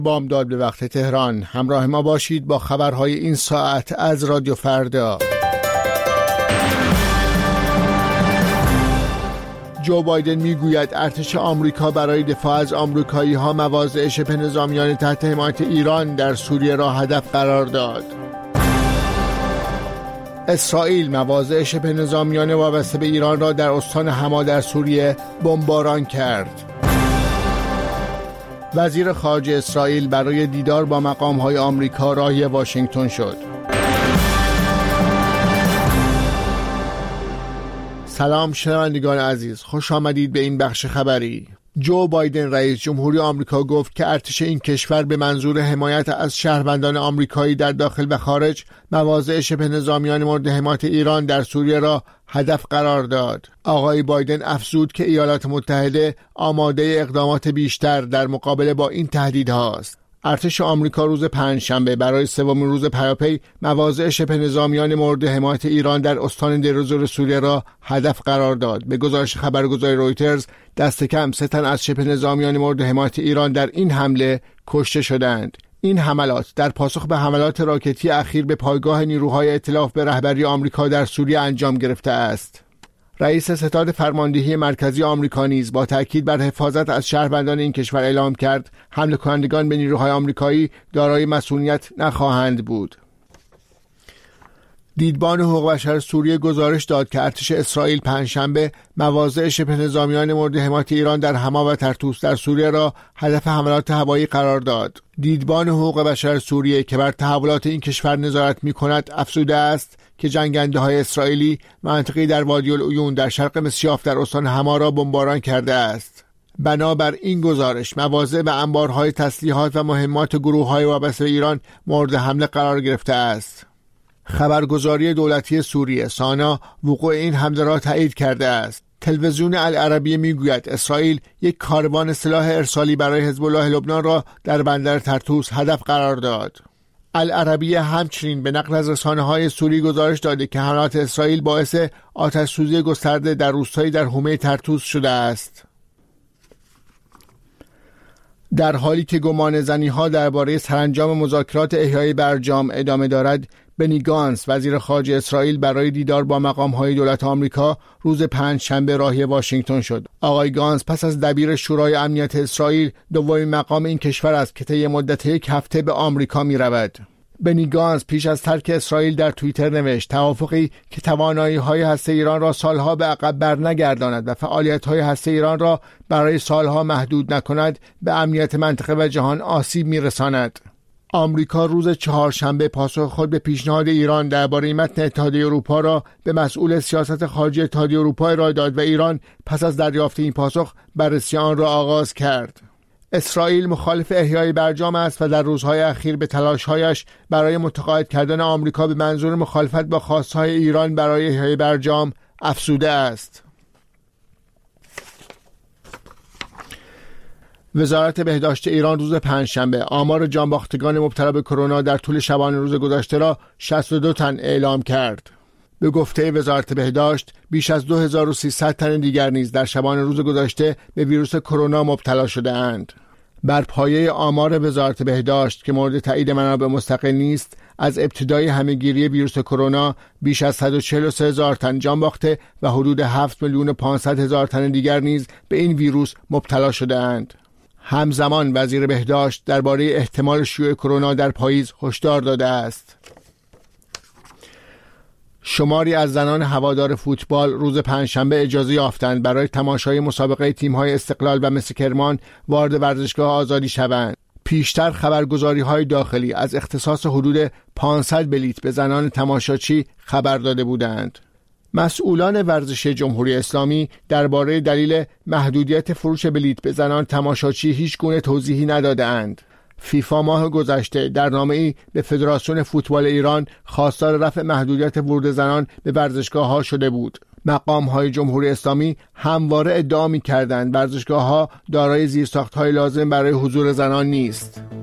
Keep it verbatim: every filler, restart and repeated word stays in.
بامداد به وقت تهران. همراه ما باشید با خبرهای این ساعت از رادیو فردا. جو بایدن میگوید ارتش آمریکا برای دفاع از آمریکایی‌ها مواضع شبه نظامیان تحت حمایت ایران در سوریه را هدف قرار داد. اسرائیل مواضع شبه نظامیان وابسته به ایران را در استان حما در سوریه بمباران کرد. وزیر خارجه اسرائیل برای دیدار با مقام‌های آمریکا راهی واشنگتن شد. سلام شنوندگان عزیز، خوش آمدید به این بخش خبری. جو بایدن رئیس جمهوری آمریکا گفت که ارتش این کشور به منظور حمایت از شهروندان آمریکایی در داخل و خارج مواضع شبه نظامیان مورد حمایت ایران در سوریه را هدف قرار داد. آقای بایدن افزود که ایالات متحده آماده اقدامات بیشتر در مقابله با این تهدیدهاست. ارتش آمریکا روز پنجشنبه برای سومین روز پیاپی مواضع شبه نظامیان مورد حمایت ایران در استان دیرزور سوریه را هدف قرار داد. به گزارش خبرگزاری رویترز دست کم سه تن از شبه نظامیان مورد حمایت ایران در این حمله کشته شدند. این حملات در پاسخ به حملات راکتی اخیر به پایگاه نیروهای ائتلاف به رهبری آمریکا در سوریه انجام گرفته است. رئیس ستاد فرماندهی مرکزی آمریکا نیز با تاکید بر حفاظت از شهروندان این کشور اعلام کرد حمله کنندگان به نیروهای آمریکایی دارای مسئولیت نخواهند بود. دیدبان حقوق بشر سوریه گزارش داد که ارتش اسرائیل پنجشنبه مواضع شبه نظامیان مورد حمایت ایران در حما و طرطوس در سوریه را هدف حملات هوایی قرار داد. دیدبان حقوق بشر سوریه که بر تحولات این کشور نظارت می‌کند افزوده است که جنگنده‌های اسرائیلی منطقه‌ای در وادی العیون در شرق مصیاف در استان حما را بمباران کرده است. بنابر این گزارش مواضع و انبارهای تسلیحات و مهمات گروه‌های وابسته به ایران مورد حمله قرار گرفته است. خبرگزاری دولتی سوریه سانا وقوع این حمله را تایید کرده است. تلویزیون العربیه میگوید اسرائیل یک کاروان سلاح ارسالی برای حزب الله لبنان را در بندر طرطوس هدف قرار داد. العربیه همچنین به نقل از رسانه‌های سوری گزارش داده که حملات اسرائیل باعث آتش‌سوزی گسترده در روستایی در حومه طرطوس شده است. در حالی که گمان زنی‌ها درباره سرانجام مذاکرات احیای برجام ادامه دارد، بنی گانس وزیر خارجه اسرائیل برای دیدار با مقام‌های دولت آمریکا روز پنجشنبه راهی واشنگتن شد. آقای گانس پس از دبیر شورای امنیت اسرائیل دومین مقام این کشور است که طی مدت یک هفته به آمریکا می‌رود. بنی گانس پیش از ترک اسرائیل در توییتر نوشت توافقی که توانایی‌های هسته ایران را سالها به عقب برنگرداند و فعالیت‌های هسته ایران را برای سالها محدود نکند به امنیت منطقه و جهان آسیب می‌رساند. آمریکا روز چهارشنبه پاسخ خود به پیشنهاد ایران درباره متن اتحادیه اروپا را به مسئول سیاست خارجی اتحادیه اروپا ارائه داد و ایران پس از دریافت این پاسخ بررسی آن را آغاز کرد. اسرائیل مخالف احیای برجام است و در روزهای اخیر به تلاش‌هایش برای متقاعد کردن آمریکا به منظور مخالفت با خواست‌های ایران برای احیای برجام افزوده است. وزارت بهداشت ایران روز پنجشنبه آمار جانباختگان مبتلا به کرونا در طول شبانه روز گذشته را شصت و دو تن اعلام کرد. به گفته وزارت بهداشت بیش از دو هزار و سیصد تن دیگر نیز در شبانه روز گذشته به ویروس کرونا مبتلا شده اند. بر پایه آمار وزارت بهداشت که مورد تایید منابع مستقل نیست، از ابتدای همهگیری ویروس کرونا بیش از صد و چهل و سه هزار تن جان باخته و حدود هفت میلیون و پانصد هزار تن دیگر نیز به این ویروس مبتلا شده اند. همزمان وزیر بهداشت درباره احتمال شیوع کرونا در پاییز هشدار داده است. شماری از زنان هوادار فوتبال روز پنجشنبه اجازه یافتند برای تماشای مسابقه تیم‌های استقلال و مس کرمان وارد ورزشگاه آزادی شوند. پیشتر خبرگزاری‌های داخلی از اختصاص حدود پانصد بلیت به زنان تماشاچی خبر داده بودند. مسئولان ورزشی جمهوری اسلامی درباره دلیل محدودیت فروش بلیت به زنان تماشاچی هیچ گونه توضیحی نداده‌اند. فیفا ماه گذشته در نامه‌ای به فدراسیون فوتبال ایران خواستار رفع محدودیت ورود زنان به ورزشگاه‌ها شده بود. مقام‌های جمهوری اسلامی همواره ادعا می‌کردند ورزشگاه‌ها دارای زیرساخت‌های لازم برای حضور زنان نیست.